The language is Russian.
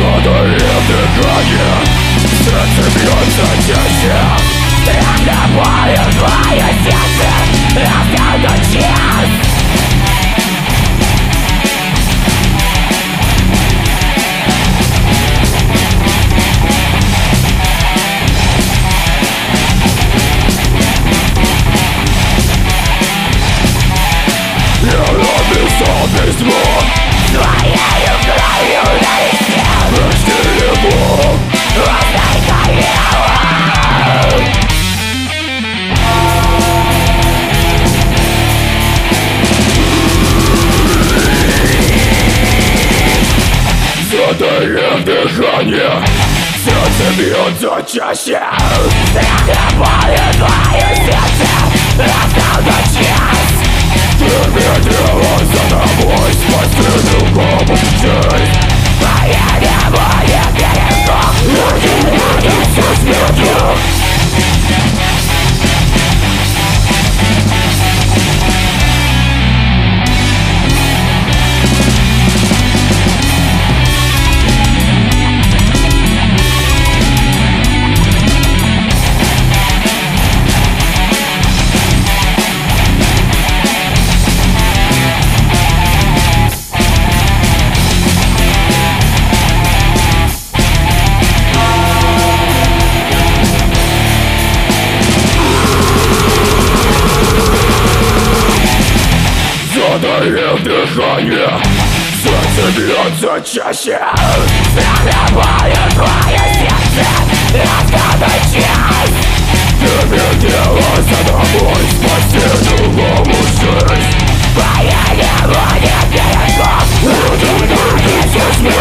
Затаив дыхание, сердце бьется чаще. Страх болью твое сердце расколдует час. Я написал письмо твоею кровью на листе. Прости его, отдай королеву. Затаив дыхание, сердце бьется чаще. Страх болью твое сердце расколдует час. Ты медлила за тобой, спасти другому жизнь. Твоя не будет перескок, но не видится смертью. Затаив дыхание, сердце бьется чаще. Страх болью твое сердце расколдует час. Ты медлила за тобой, спасти другому жизнь. Твоя не будет перескок, но не видится смерть.